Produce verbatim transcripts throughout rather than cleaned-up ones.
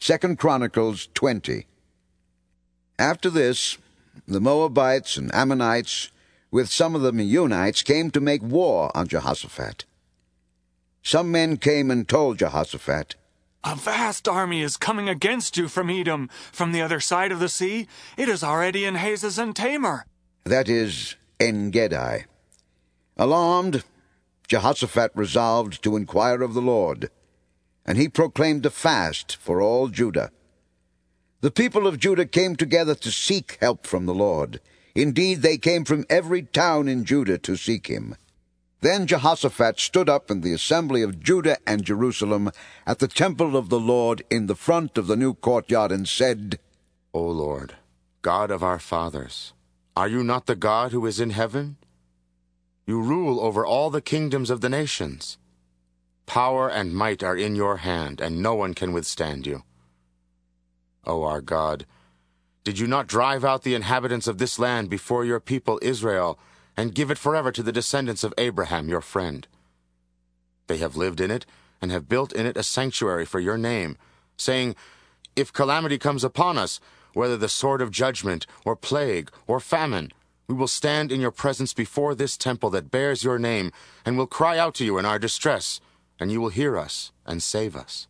Second Chronicles twenty. After this, the Moabites and Ammonites, with some of the Meunites, came to make war on Jehoshaphat. Some men came and told Jehoshaphat, "A vast army is coming against you from Edom, from the other side of the sea. It is already in Hazez and Tamar." That is, En-gedi. Alarmed, Jehoshaphat resolved to inquire of the Lord, and he proclaimed a fast for all Judah. The people of Judah came together to seek help from the Lord. Indeed, they came from every town in Judah to seek him. Then Jehoshaphat stood up in the assembly of Judah and Jerusalem at the temple of the Lord in the front of the new courtyard and said, O Lord, God of our fathers, are you not the God who is in heaven? You rule over all the kingdoms of the nations. Power and might are in your hand, and no one can withstand you. O our God, did you not drive out the inhabitants of this land before your people Israel, and give it forever to the descendants of Abraham, your friend? They have lived in it, and have built in it a sanctuary for your name, saying, If calamity comes upon us, whether the sword of judgment, or plague, or famine, we will stand in your presence before this temple that bears your name, and will cry out to you in our distress, and you will hear us and save us.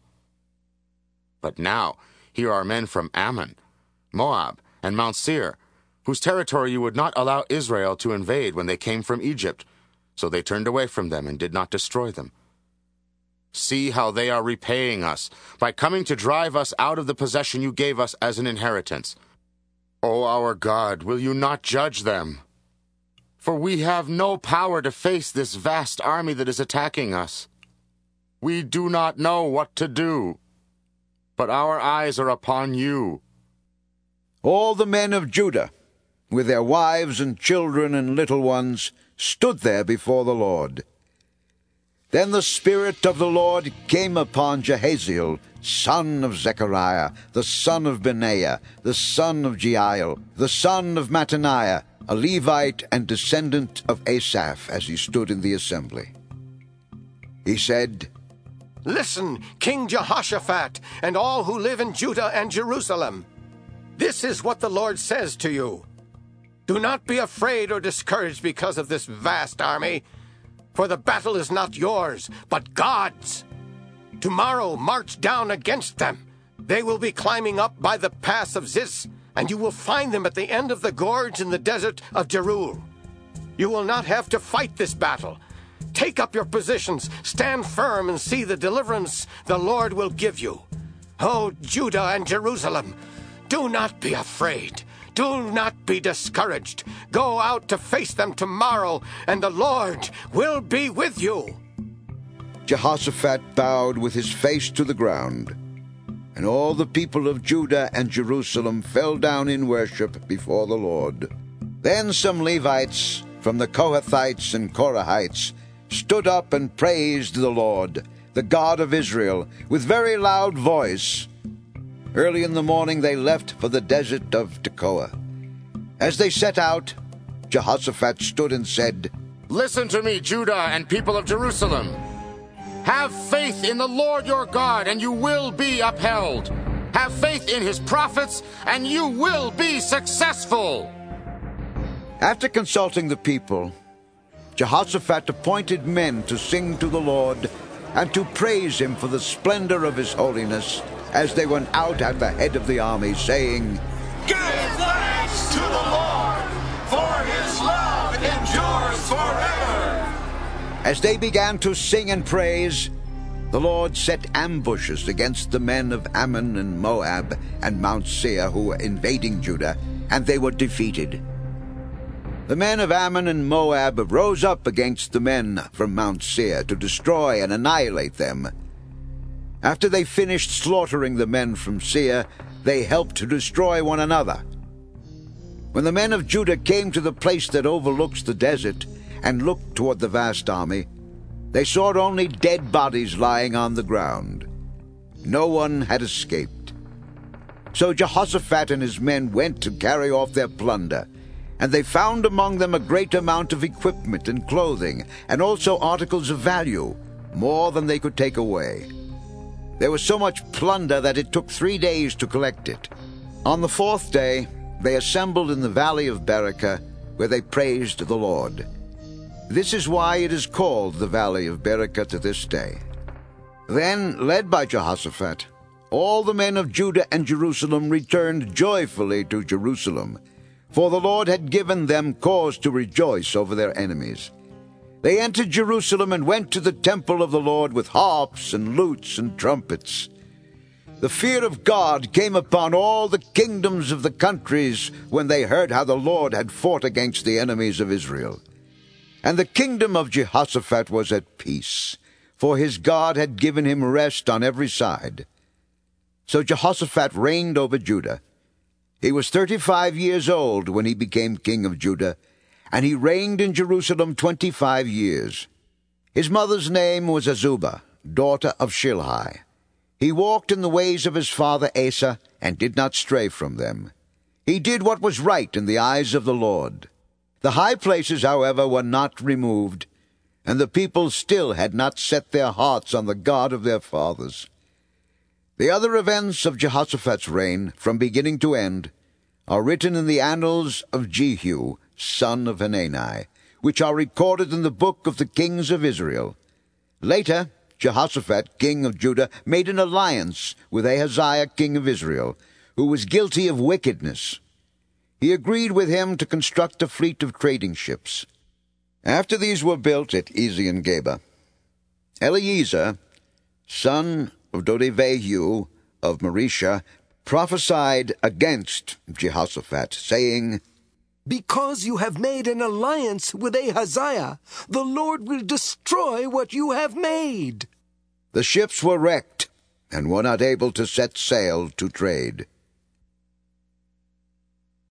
But now here are men from Ammon, Moab, and Mount Seir, whose territory you would not allow Israel to invade when they came from Egypt, so they turned away from them and did not destroy them. See how they are repaying us by coming to drive us out of the possession you gave us as an inheritance. O our God, will you not judge them? For we have no power to face this vast army that is attacking us. We do not know what to do, but our eyes are upon you. All the men of Judah, with their wives and children and little ones, stood there before the Lord. Then the Spirit of the Lord came upon Jehaziel, son of Zechariah, the son of Benaiah, the son of Jeiel, the son of Mattaniah, a Levite and descendant of Asaph, as he stood in the assembly. He said, Listen, King Jehoshaphat, and all who live in Judah and Jerusalem. This is what the Lord says to you. Do not be afraid or discouraged because of this vast army, for the battle is not yours, but God's. Tomorrow march down against them. They will be climbing up by the pass of Ziz, and you will find them at the end of the gorge in the desert of Jeruel. You will not have to fight this battle. Take up your positions, stand firm, and see the deliverance the Lord will give you. O Judah and Jerusalem, do not be afraid. Do not be discouraged. Go out to face them tomorrow, and the Lord will be with you. Jehoshaphat bowed with his face to the ground, and all the people of Judah and Jerusalem fell down in worship before the Lord. Then some Levites from the Kohathites and Korahites stood up and praised the Lord, the God of Israel, with very loud voice. Early in the morning they left for the desert of Tekoa. As they set out, Jehoshaphat stood and said, Listen to me, Judah and people of Jerusalem. Have faith in the Lord your God, and you will be upheld. Have faith in his prophets, and you will be successful. After consulting the people, Jehoshaphat appointed men to sing to the Lord and to praise him for the splendor of his holiness, as they went out at the head of the army, saying, Give thanks to the Lord, for his love endures forever. As they began to sing and praise, the Lord set ambushes against the men of Ammon and Moab and Mount Seir who were invading Judah, and they were defeated. The men of Ammon and Moab rose up against the men from Mount Seir to destroy and annihilate them. After they finished slaughtering the men from Seir, they helped to destroy one another. When the men of Judah came to the place that overlooks the desert and looked toward the vast army, they saw only dead bodies lying on the ground. No one had escaped. So Jehoshaphat and his men went to carry off their plunder, and they found among them a great amount of equipment and clothing, and also articles of value, more than they could take away. There was so much plunder that it took three days to collect it. On the fourth day, they assembled in the valley of Berachah, where they praised the Lord. This is why it is called the valley of Berachah to this day. Then, led by Jehoshaphat, all the men of Judah and Jerusalem returned joyfully to Jerusalem, for the Lord had given them cause to rejoice over their enemies. They entered Jerusalem and went to the temple of the Lord with harps and lutes and trumpets. The fear of God came upon all the kingdoms of the countries when they heard how the Lord had fought against the enemies of Israel. And the kingdom of Jehoshaphat was at peace, for his God had given him rest on every side. So Jehoshaphat reigned over Judah. He was thirty-five years old when he became king of Judah, and he reigned in Jerusalem twenty-five years. His mother's name was Azubah, daughter of Shilhi. He walked in the ways of his father Asa, and did not stray from them. He did what was right in the eyes of the Lord. The high places, however, were not removed, and the people still had not set their hearts on the God of their fathers. The other events of Jehoshaphat's reign, from beginning to end, are written in the annals of Jehu, son of Hanani, which are recorded in the book of the kings of Israel. Later, Jehoshaphat, king of Judah, made an alliance with Ahaziah, king of Israel, who was guilty of wickedness. He agreed with him to construct a fleet of trading ships. After these were built at Ezion-Geber, Eliezer, son of Dodevahu of Mareshah, prophesied against Jehoshaphat, saying, Because you have made an alliance with Ahaziah, the Lord will destroy what you have made. The ships were wrecked, and were not able to set sail to trade.